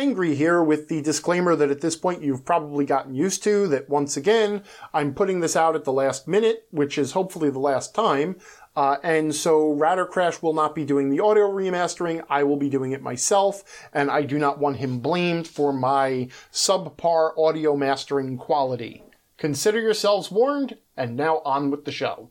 Angry here with the disclaimer that at this point you've probably gotten used to, that once again, I'm putting this out at the last minute, which is hopefully the last time, and so Rattercrash will not be doing the audio remastering, I will be doing it myself, and I do not want him blamed for my subpar audio mastering quality. Consider yourselves warned, and now on with the show.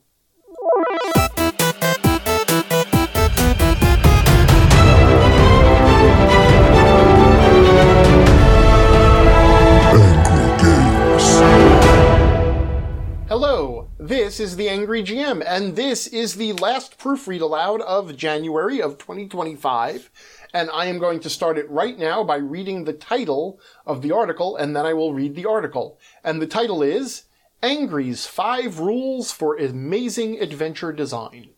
Hello, this is the Angry GM, and this is the last proofread aloud of January of 2025, and I am going to start it right now by reading the title of the article, and then I will read the article. And the title is, Angry's 5 Rules for Amazing Adventure Design.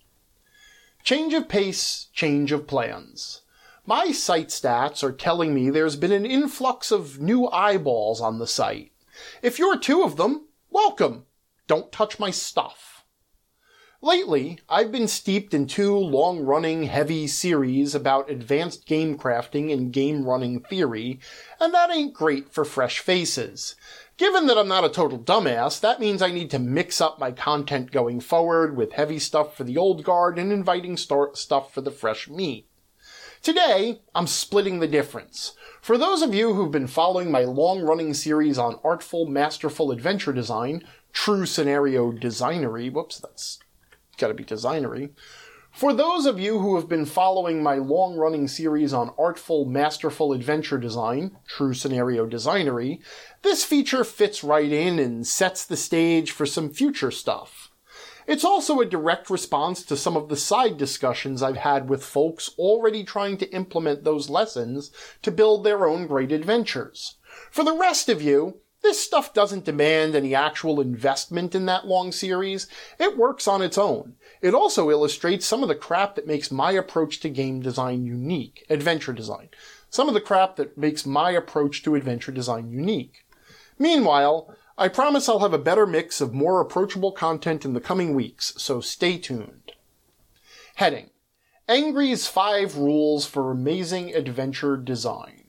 Change of pace, change of plans. My site stats are telling me there's been an influx of new eyeballs on the site. If you're 2 of them, welcome. Don't touch my stuff. Lately, I've been steeped in 2 long-running, heavy series about advanced game crafting and game-running theory, and that ain't great for fresh faces. Given that I'm not a total dumbass, that means I need to mix up my content going forward with heavy stuff for the old guard and inviting stuff for the fresh meat. Today, I'm splitting the difference. For those of you who've been following my long-running series on artful, masterful adventure design, true scenario designery, whoops, that's gotta be designery. For those of you who have been following my long-running series on artful, masterful adventure design, true scenario designery, this feature fits right in and sets the stage for some future stuff. It's also a direct response to some of the side discussions I've had with folks already trying to implement those lessons to build their own great adventures. For the rest of you, this stuff doesn't demand any actual investment in that long series. It works on its own. It also illustrates some of the crap that makes my approach to game design unique. Adventure design. Some of the crap that makes my approach to adventure design unique. Meanwhile, I promise I'll have a better mix of more approachable content in the coming weeks, so stay tuned. Heading: Angry's 5 Rules for Amazing Adventure Design.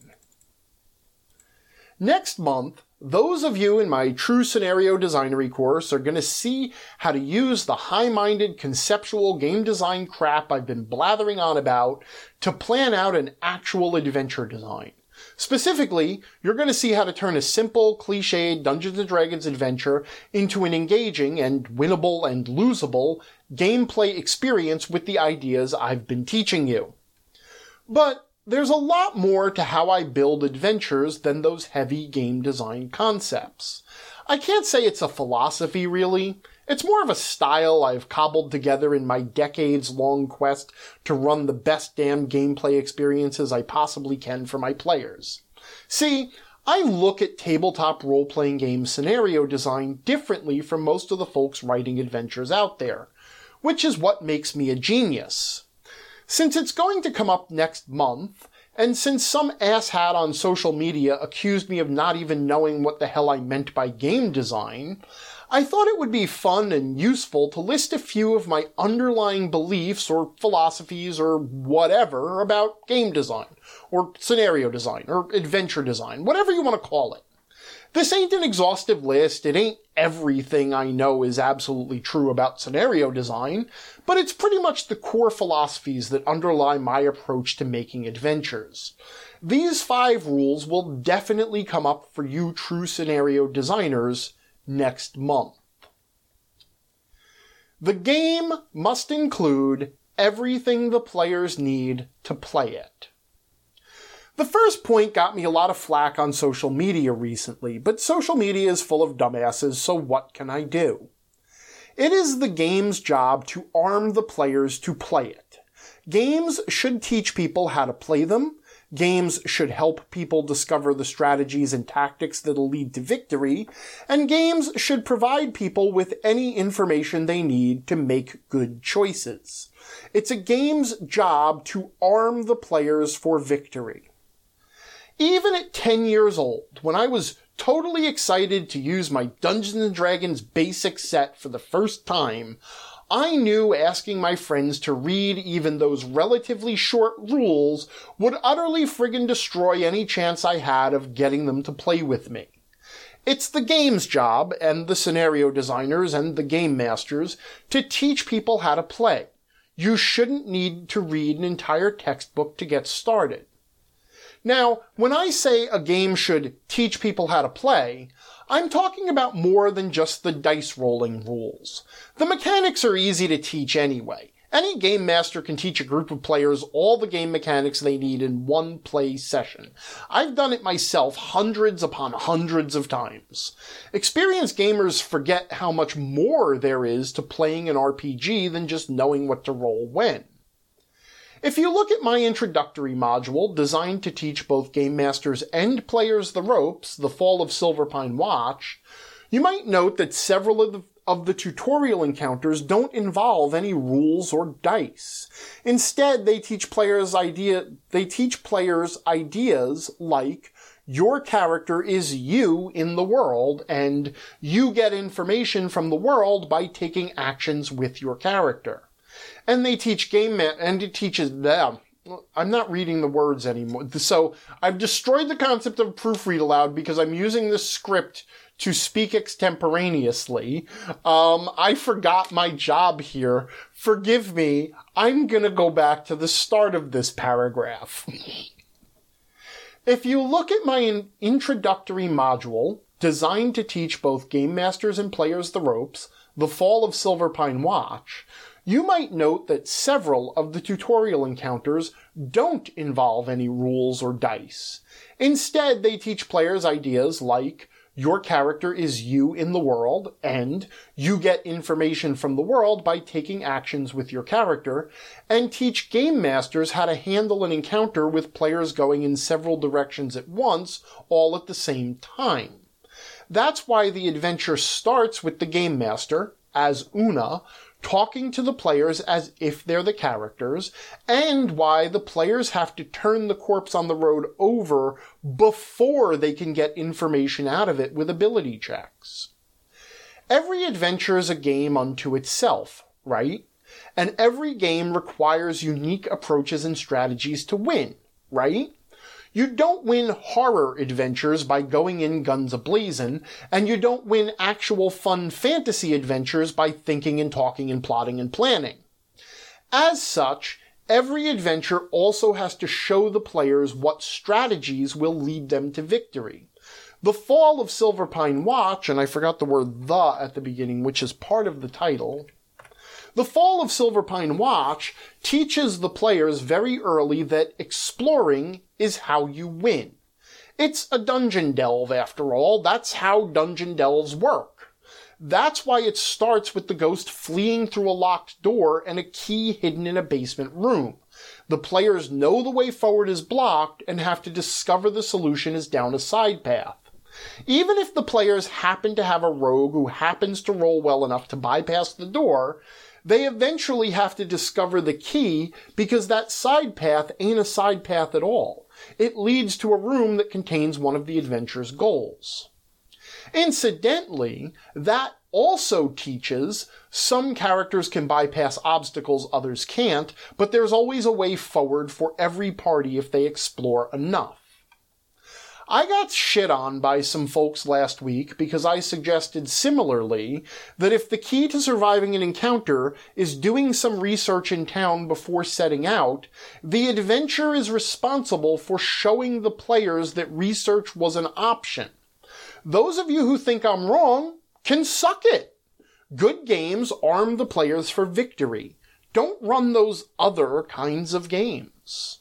Next month, those of you in my True Scenario Designery course are going to see how to use the high-minded conceptual game design crap I've been blathering on about to plan out an actual adventure design. Specifically, you're going to see how to turn a simple, cliched Dungeons & Dragons adventure into an engaging and winnable and losable gameplay experience with the ideas I've been teaching you. But there's a lot more to how I build adventures than those heavy game design concepts. I can't say it's a philosophy, really. It's more of a style I've cobbled together in my decades-long quest to run the best damn gameplay experiences I possibly can for my players. See, I look at tabletop role-playing game scenario design differently from most of the folks writing adventures out there, which is what makes me a genius. Since it's going to come up next month, and since some asshat on social media accused me of not even knowing what the hell I meant by game design, I thought it would be fun and useful to list a few of my underlying beliefs or philosophies or whatever about game design, or scenario design, or adventure design, whatever you want to call it. This ain't an exhaustive list, it ain't everything I know is absolutely true about scenario design, but it's pretty much the core philosophies that underlie my approach to making adventures. These 5 rules will definitely come up for you true scenario designers next month. The game must include everything the players need to play it. The first point got me a lot of flack on social media recently, but social media is full of dumbasses, so what can I do? It is the game's job to arm the players to play it. Games should teach people how to play them. Games should help people discover the strategies and tactics that'll lead to victory, and games should provide people with any information they need to make good choices. It's a game's job to arm the players for victory. Even at 10 years old, when I was totally excited to use my Dungeons & Dragons basic set for the first time, I knew asking my friends to read even those relatively short rules would utterly friggin' destroy any chance I had of getting them to play with me. It's the game's job, and the scenario designers and the game masters, to teach people how to play. You shouldn't need to read an entire textbook to get started. Now, when I say a game should teach people how to play, I'm talking about more than just the dice rolling rules. The mechanics are easy to teach anyway. Any game master can teach a group of players all the game mechanics they need in one play session. I've done it myself hundreds upon hundreds of times. Experienced gamers forget how much more there is to playing an RPG than just knowing what to roll when. If you look at my introductory module, designed to teach both game masters and players the ropes, The Fall of Silverpine Watch, you might note that several of the tutorial encounters don't involve any rules or dice. Instead, they teach players ideas like, your character is you in the world, and you get information from the world by taking actions with your character. And they teach and it teaches them. I'm not reading the words anymore. So I've destroyed the concept of proofread aloud because I'm using this script to speak extemporaneously. I forgot my job here. Forgive me. I'm gonna go back to the start of this paragraph. If you look at my introductory module, designed to teach both game masters and players the ropes, The Fall of Silverpine Watch, you might note that several of the tutorial encounters don't involve any rules or dice. Instead, they teach players ideas like, your character is you in the world, and you get information from the world by taking actions with your character, and teach game masters how to handle an encounter with players going in several directions at once, all at the same time. That's why the adventure starts with the game master, as Una, talking to the players as if they're the characters, and why the players have to turn the corpse on the road over before they can get information out of it with ability checks. Every adventure is a game unto itself, right? And every game requires unique approaches and strategies to win, right? You don't win horror adventures by going in guns a-blazing, and you don't win actual fun fantasy adventures by thinking and talking and plotting and planning. As such, every adventure also has to show the players what strategies will lead them to victory. The Fall of Silverpine Watch, and I forgot the word "the" at the beginning, which is part of the title, The Fall of Silverpine Watch teaches the players very early that exploring is how you win. It's a dungeon delve, after all. That's how dungeon delves work. That's why it starts with the ghost fleeing through a locked door and a key hidden in a basement room. The players know the way forward is blocked and have to discover the solution is down a side path. Even if the players happen to have a rogue who happens to roll well enough to bypass the door, they eventually have to discover the key because that side path ain't a side path at all. It leads to a room that contains one of the adventure's goals. Incidentally, that also teaches some characters can bypass obstacles others can't, but there's always a way forward for every party if they explore enough. I got shit on by some folks last week because I suggested similarly that if the key to surviving an encounter is doing some research in town before setting out, the adventure is responsible for showing the players that research was an option. Those of you who think I'm wrong can suck it. Good games arm the players for victory. Don't run those other kinds of games.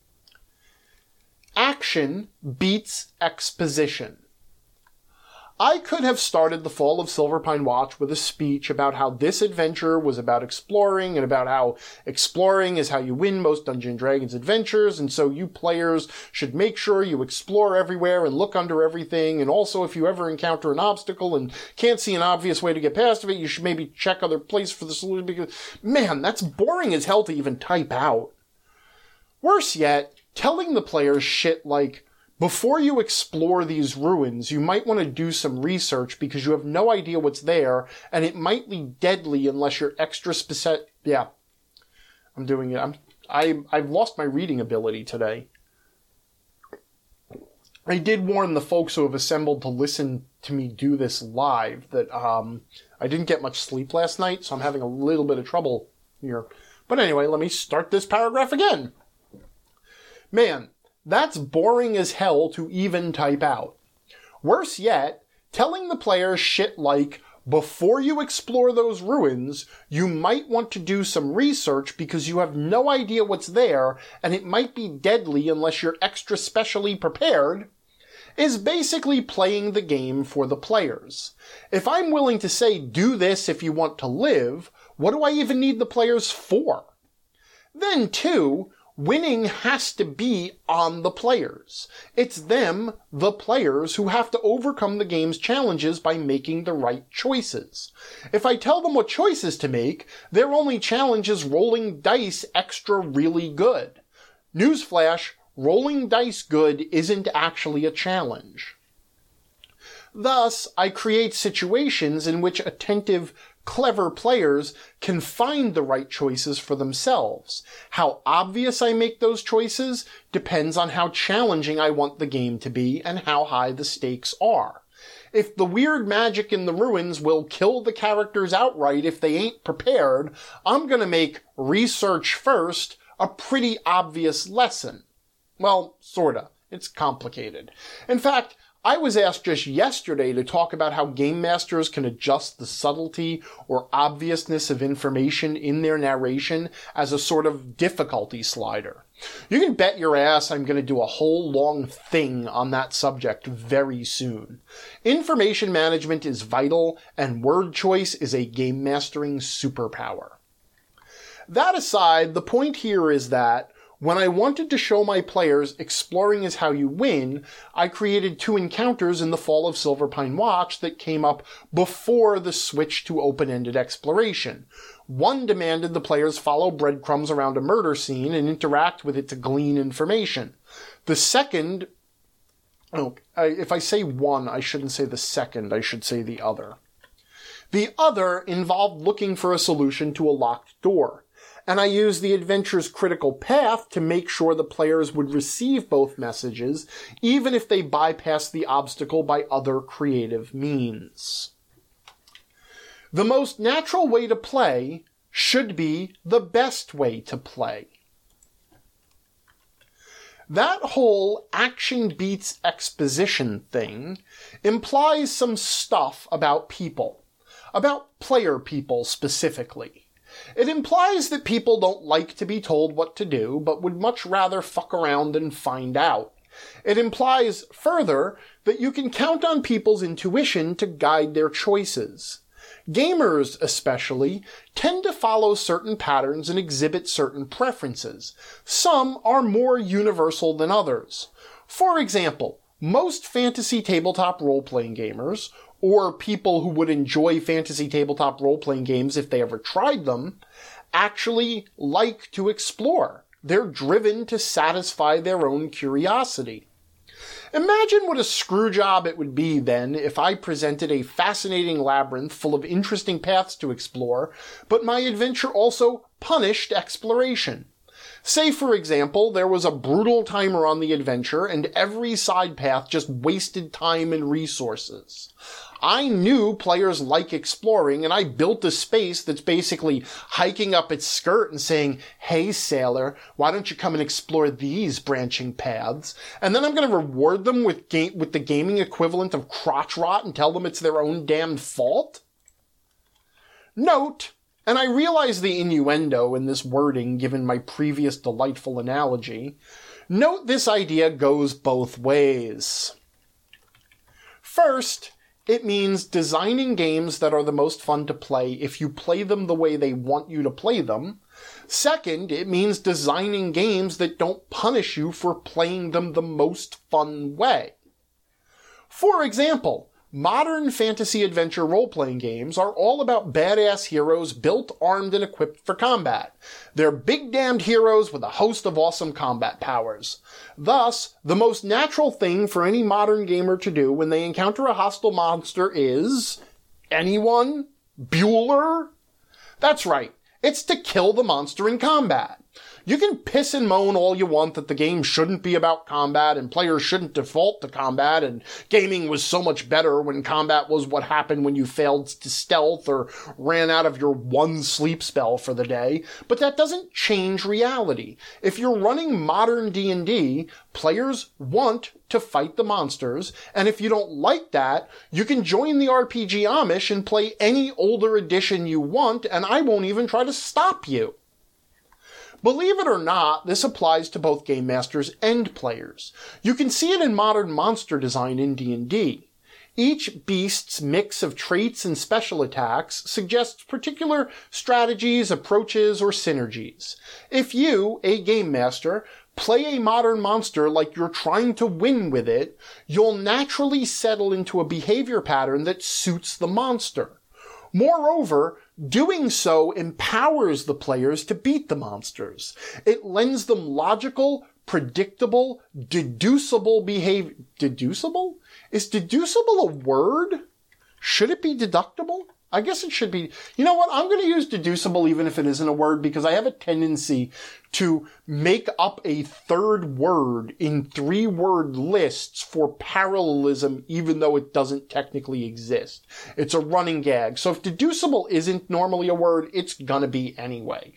Action beats exposition. I could have started The Fall of Silverpine Watch with a speech about how this adventure was about exploring and about how exploring is how you win most Dungeons & Dragons adventures, and so you players should make sure you explore everywhere and look under everything, and also if you ever encounter an obstacle and can't see an obvious way to get past it, you should maybe check other places for the solution because, man, that's boring as hell to even type out. Worse yet, telling the players shit like, Before you explore these ruins, you might want to do some research because you have no idea what's there, and it might be deadly unless you're extra specific. Yeah, I'm doing it. I've lost my reading ability today. I did warn the folks who have assembled to listen to me do this live that I didn't get much sleep last night, so I'm having a little bit of trouble here. But anyway, let me start this paragraph again. Man, that's boring as hell to even type out. Worse yet, telling the players shit like, before you explore those ruins, you might want to do some research because you have no idea what's there, and it might be deadly unless you're extra specially prepared, is basically playing the game for the players. If I'm willing to say, do this if you want to live, what do I even need the players for? Then, too, winning has to be on the players. It's them, the players, who have to overcome the game's challenges by making the right choices. If I tell them what choices to make, their only challenge is rolling dice extra really good. Newsflash, rolling dice good isn't actually a challenge. Thus, I create situations in which attentive, clever players can find the right choices for themselves. How obvious I make those choices depends on how challenging I want the game to be and how high the stakes are. If the weird magic in the ruins will kill the characters outright if they ain't prepared, I'm gonna make research first a pretty obvious lesson. Well, sorta. It's complicated. In fact, I was asked just yesterday to talk about how game masters can adjust the subtlety or obviousness of information in their narration as a sort of difficulty slider. You can bet your ass I'm going to do a whole long thing on that subject very soon. Information management is vital, and word choice is a game mastering superpower. That aside, the point here is that when I wanted to show my players exploring is how you win, I created 2 encounters in the Fall of Silverpine Watch that came up before the switch to open-ended exploration. One demanded the players follow breadcrumbs around a murder scene and interact with it to glean information. The second... if I say one, I shouldn't say the second, I should say the other. The other involved looking for a solution to a locked door. And I used the adventure's critical path to make sure the players would receive both messages, even if they bypassed the obstacle by other creative means. The most natural way to play should be the best way to play. That whole action beats exposition thing implies some stuff about people, about player people specifically. It implies that people don't like to be told what to do, but would much rather fuck around and find out. It implies, further, that you can count on people's intuition to guide their choices. Gamers, especially, tend to follow certain patterns and exhibit certain preferences. Some are more universal than others. For example, most fantasy tabletop role-playing gamers, or people who would enjoy fantasy tabletop role-playing games if they ever tried them, actually like to explore. They're driven to satisfy their own curiosity. Imagine what a screwjob it would be, then, if I presented a fascinating labyrinth full of interesting paths to explore, but my adventure also punished exploration. Say, for example, there was a brutal timer on the adventure, and every side path just wasted time and resources. I knew players like exploring, and I built a space that's basically hiking up its skirt and saying, "Hey, sailor, why don't you come and explore these branching paths?" And then I'm going to reward them with the gaming equivalent of crotch rot and tell them it's their own damned fault? Note, and I realize the innuendo in this wording given my previous delightful analogy, note this idea goes both ways. First, it means designing games that are the most fun to play if you play them the way they want you to play them. Second, it means designing games that don't punish you for playing them the most fun way. For example, Modern fantasy adventure role-playing games are all about badass heroes built, armed, and equipped for combat. They're big damned heroes with a host of awesome combat powers. Thus, the most natural thing for any modern gamer to do when they encounter a hostile monster is... anyone? Bueller? That's right. It's to kill the monster in combat. You can piss and moan all you want that the game shouldn't be about combat and players shouldn't default to combat and gaming was so much better when combat was what happened when you failed to stealth or ran out of your one sleep spell for the day, but that doesn't change reality. If you're running modern D&D, players want to fight the monsters, and if you don't like that, you can join the RPG Amish and play any older edition you want, and I won't even try to stop you. Believe it or not, this applies to both game masters and players. You can see it in modern monster design in D&D. Each beast's mix of traits and special attacks suggests particular strategies, approaches, or synergies. If you, a game master, play a modern monster like you're trying to win with it, you'll naturally settle into a behavior pattern that suits the monster. Moreover, doing so empowers the players to beat the monsters. It lends them logical, predictable, deducible behavior. Deducible? Is deducible a word? Should it be deductible? I guess it should be. You know what? I'm going to use deducible even if it isn't a word because I have a tendency to make up a third word in 3-word lists for parallelism even though it doesn't technically exist. It's a running gag. So if deducible isn't normally a word, it's going to be anyway.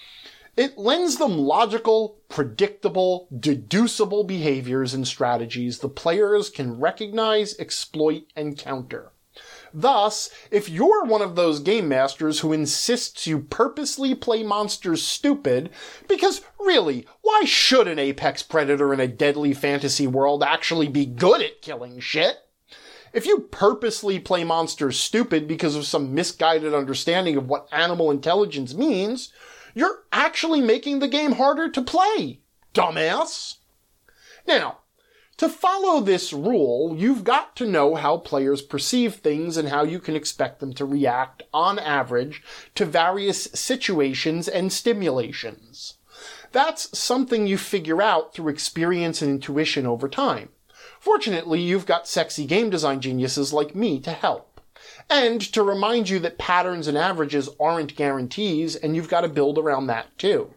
It lends them logical, predictable, deducible behaviors and strategies the players can recognize, exploit, and counter. Thus, if you're one of those game masters who insists you purposely play monsters stupid, because really, why should an apex predator in a deadly fantasy world actually be good at killing shit? If you purposely play monsters stupid because of some misguided understanding of what animal intelligence means, you're actually making the game harder to play, dumbass. Now, to follow this rule, you've got to know how players perceive things and how you can expect them to react, on average, to various situations and stimulations. That's something you figure out through experience and intuition over time. Fortunately, you've got sexy game design geniuses like me to help. And to remind you that patterns and averages aren't guarantees, and you've got to build around that too.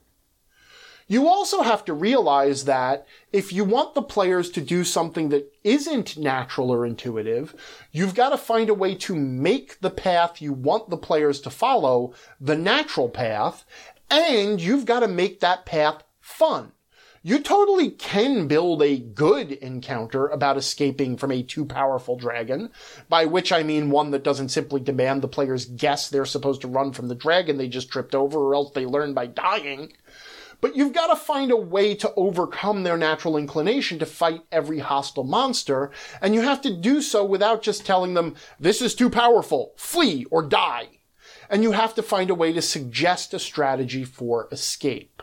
You also have to realize that if you want the players to do something that isn't natural or intuitive, you've got to find a way to make the path you want the players to follow the natural path, and you've got to make that path fun. You totally can build a good encounter about escaping from a too powerful dragon, by which I mean one that doesn't simply demand the players guess they're supposed to run from the dragon they just tripped over or else they learn by dying. But you've got to find a way to overcome their natural inclination to fight every hostile monster, and you have to do so without just telling them, this is too powerful, flee or die. And you have to find a way to suggest a strategy for escape.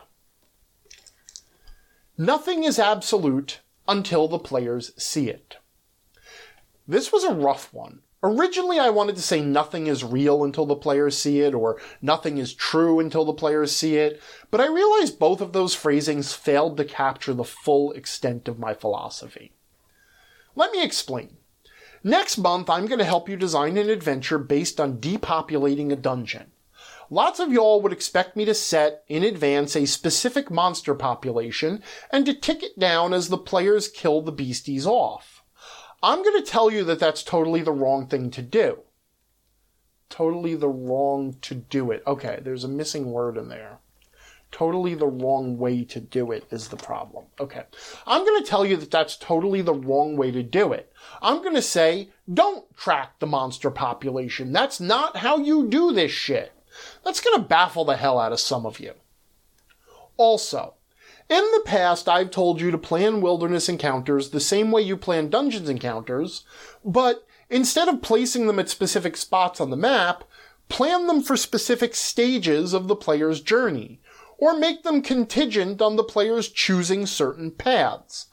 Nothing is absolute until the players see it. This was a rough one. Originally, I wanted to say nothing is real until the players see it, or nothing is true until the players see it, but I realized both of those phrasings failed to capture the full extent of my philosophy. Let me explain. Next month, I'm going to help you design an adventure based on depopulating a dungeon. Lots of y'all would expect me to set, in advance, a specific monster population, and to tick it down as the players kill the beasties off. I'm going to tell you that that's totally the wrong thing to do. Totally the wrong to do it. Okay, there's a missing word in there. Totally the wrong way to do it is the problem. Okay, I'm going to tell you that that's totally the wrong way to do it. I'm going to say, don't track the monster population. That's not how you do this shit. That's going to baffle the hell out of some of you. Also, in the past, I've told you to plan wilderness encounters the same way you plan dungeons encounters, but instead of placing them at specific spots on the map, plan them for specific stages of the player's journey, or make them contingent on the players choosing certain paths.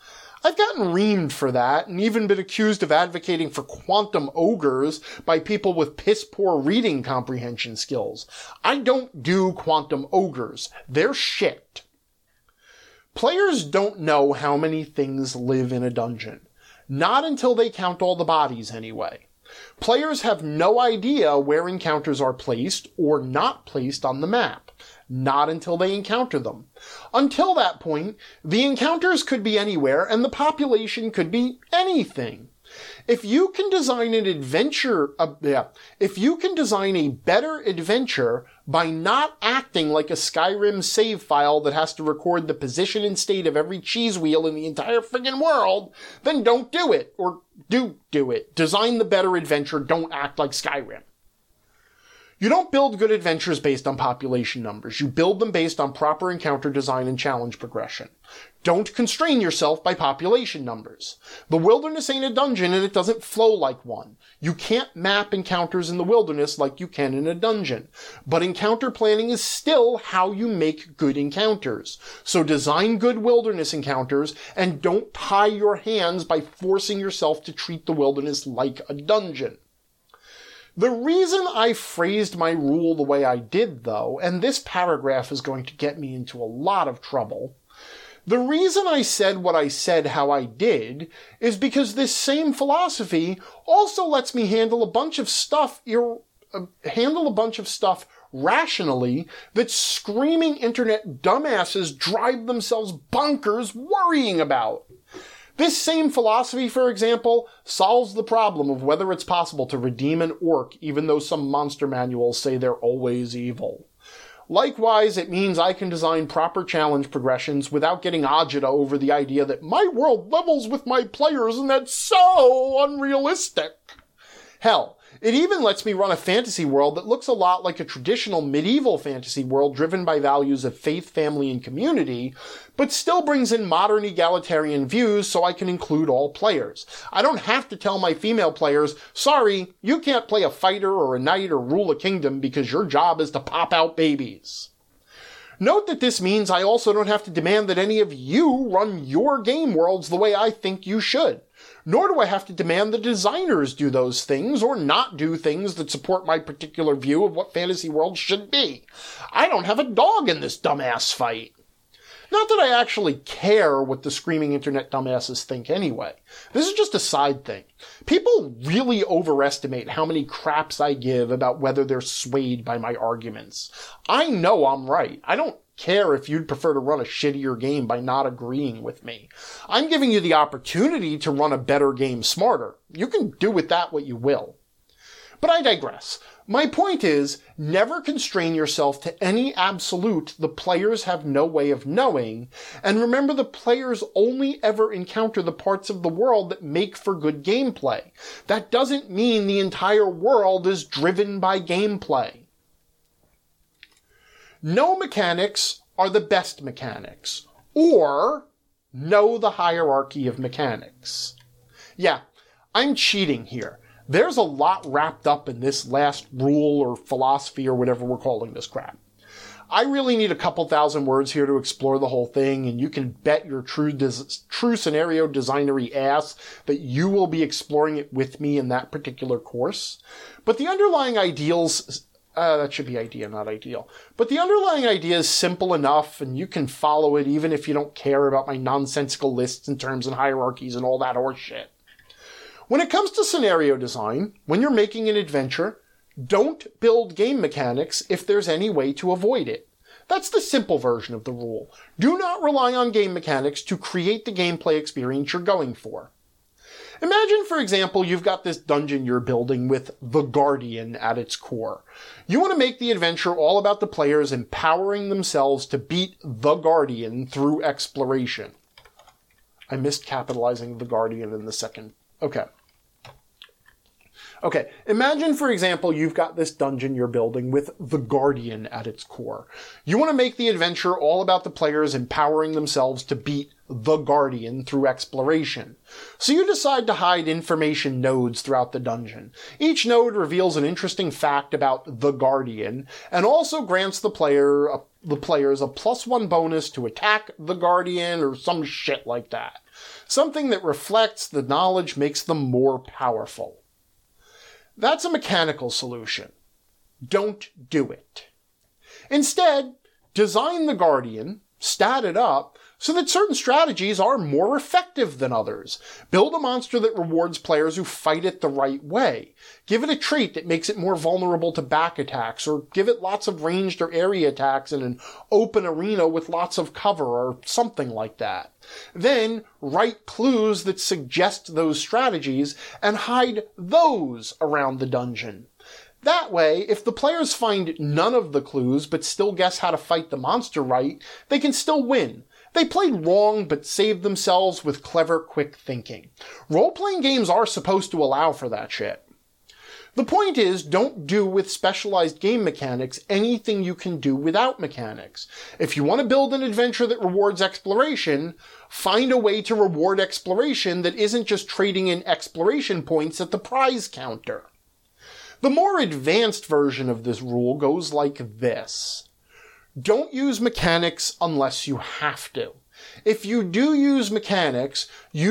I've gotten reamed for that and even been accused of advocating for quantum ogres by people with piss-poor reading comprehension skills. I don't do quantum ogres. They're shit. Players don't know how many things live in a dungeon. Not until they count all the bodies, anyway. Players have no idea where encounters are placed or not placed on the map. Not until they encounter them. Until that point, the encounters could be anywhere and the population could be anything. If you can design an adventure, if you can design a better adventure by not acting like a Skyrim save file that has to record the position and state of every cheese wheel in the entire friggin' world, then don't do it. Or do it. Design the better adventure, don't act like Skyrim. You don't build good adventures based on population numbers. You build them based on proper encounter design and challenge progression. Don't constrain yourself by population numbers. The wilderness ain't a dungeon and it doesn't flow like one. You can't map encounters in the wilderness like you can in a dungeon. But encounter planning is still how you make good encounters. So design good wilderness encounters and don't tie your hands by forcing yourself to treat the wilderness like a dungeon. The reason I phrased my rule the way I did, though, and this paragraph is going to get me into a lot of trouble, the reason I said what I said how I did is because this same philosophy also lets me handle a bunch of stuff rationally that screaming internet dumbasses drive themselves bonkers worrying about. This same philosophy, for example, solves the problem of whether it's possible to redeem an orc even though some monster manuals say they're always evil. Likewise, it means I can design proper challenge progressions without getting agita over the idea that my world levels with my players and that's so unrealistic. Hell, it even lets me run a fantasy world that looks a lot like a traditional medieval fantasy world driven by values of faith, family, and community, but still brings in modern egalitarian views so I can include all players. I don't have to tell my female players, sorry, you can't play a fighter or a knight or rule a kingdom because your job is to pop out babies. Note that this means I also don't have to demand that any of you run your game worlds the way I think you should. Nor do I have to demand the designers do those things or not do things that support my particular view of what fantasy worlds should be. I don't have a dog in this dumbass fight. Not that I actually care what the screaming internet dumbasses think anyway. This is just a side thing. People really overestimate how many craps I give about whether they're swayed by my arguments. I know I'm right. I don't care if you'd prefer to run a shittier game by not agreeing with me. I'm giving you the opportunity to run a better game smarter. You can do with that what you will. But I digress. My point is, never constrain yourself to any absolute the players have no way of knowing, and remember the players only ever encounter the parts of the world that make for good gameplay. That doesn't mean the entire world is driven by gameplay. No mechanics are the best mechanics, or know the hierarchy of mechanics. Yeah, I'm cheating here. There's a lot wrapped up in this last rule or philosophy or whatever we're calling this crap. I really need a couple thousand words here to explore the whole thing, and you can bet your true scenario designery ass that you will be exploring it with me in that particular course. But the underlying ideals... that should be idea, not ideal. But the underlying idea is simple enough, and you can follow it even if you don't care about my nonsensical lists and terms and hierarchies and all that horse shit. When it comes to scenario design, when you're making an adventure, don't build game mechanics if there's any way to avoid it. That's the simple version of the rule. Do not rely on game mechanics to create the gameplay experience you're going for. Imagine, for example, you've got this dungeon you're building with the Guardian at its core. You want to make the adventure all about the players empowering themselves to beat the Guardian through exploration. I missed capitalizing the Guardian in the second. Okay, imagine, for example, you've got this dungeon you're building with the Guardian at its core. You want to make the adventure all about the players empowering themselves to beat the Guardian through exploration. So you decide to hide information nodes throughout the dungeon. Each node reveals an interesting fact about the Guardian, and also grants the players a +1 bonus to attack the Guardian or some shit like that. Something that reflects the knowledge makes them more powerful. That's a mechanical solution. Don't do it. Instead, design the Guardian, stat it up, so that certain strategies are more effective than others. Build a monster that rewards players who fight it the right way. Give it a trait that makes it more vulnerable to back attacks, or give it lots of ranged or area attacks in an open arena with lots of cover, or something like that. Then, write clues that suggest those strategies, and hide those around the dungeon. That way, if the players find none of the clues but still guess how to fight the monster right, they can still win. They played wrong but saved themselves with clever, quick thinking. Role-playing games are supposed to allow for that shit. The point is, don't do with specialized game mechanics anything you can do without mechanics. If you want to build an adventure that rewards exploration, find a way to reward exploration that isn't just trading in exploration points at the prize counter. The more advanced version of this rule goes like this. Don't use mechanics unless you have to. If you do use mechanics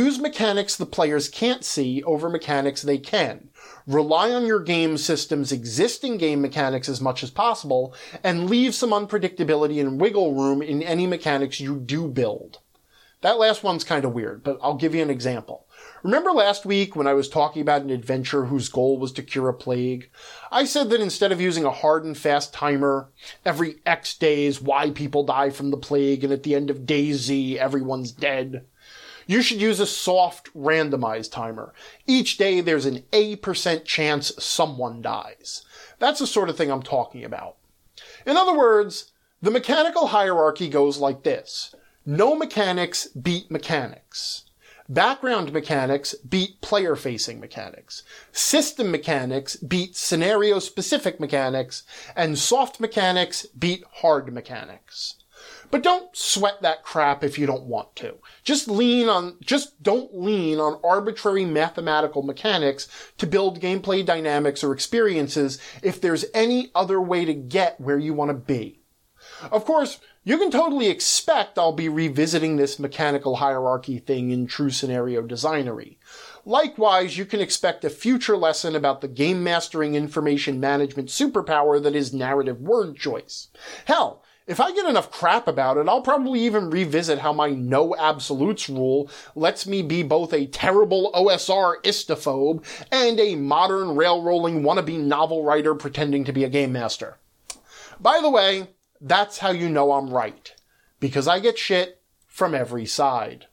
the players can't see over mechanics they can. Rely on your game system's existing game mechanics as much as possible, and leave some unpredictability and wiggle room in any mechanics you do build. That last one's kind of weird, but I'll give you an example. Remember last week when I was talking about an adventure whose goal was to cure a plague? I said that instead of using a hard and fast timer, every X days Y people die from the plague, and at the end of day Z everyone's dead, you should use a soft randomized timer. Each day there's an A% chance someone dies. That's the sort of thing I'm talking about. In other words, the mechanical hierarchy goes like this. No mechanics beat mechanics. Background mechanics beat player-facing mechanics. System mechanics beat scenario-specific mechanics. And soft mechanics beat hard mechanics. But don't sweat that crap if you don't want to. Just don't lean on arbitrary mathematical mechanics to build gameplay dynamics or experiences if there's any other way to get where you want to be. Of course, you can totally expect I'll be revisiting this mechanical hierarchy thing in true scenario designery. Likewise, you can expect a future lesson about the game mastering information management superpower that is narrative word choice. Hell, if I get enough crap about it, I'll probably even revisit how my no absolutes rule lets me be both a terrible OSR istophobe and a modern railrolling wannabe novel writer pretending to be a game master. By the way, that's how you know I'm right. Because I get shit from every side.